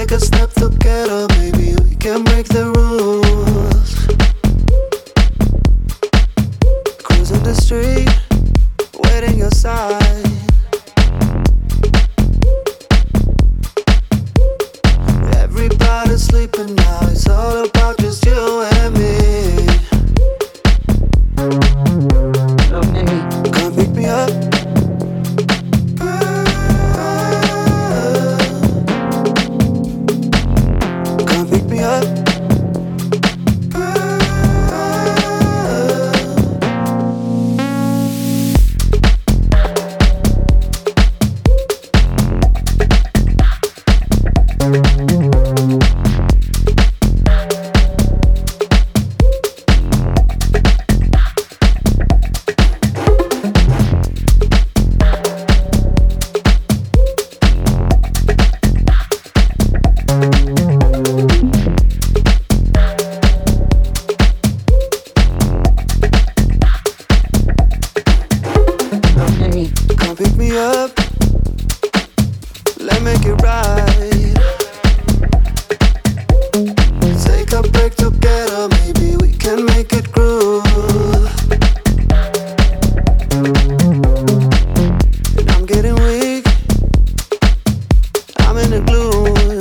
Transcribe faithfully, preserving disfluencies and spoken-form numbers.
take a step together, maybe we can break the rules. Cruising the street, waiting your side. Everybody's sleeping now, it's all about just you and me. Come pick me up. Come pick me up. Come pick me up, let's make it right. Take a break together, maybe we can make it groove. And I'm getting weak, I'm in the gloom.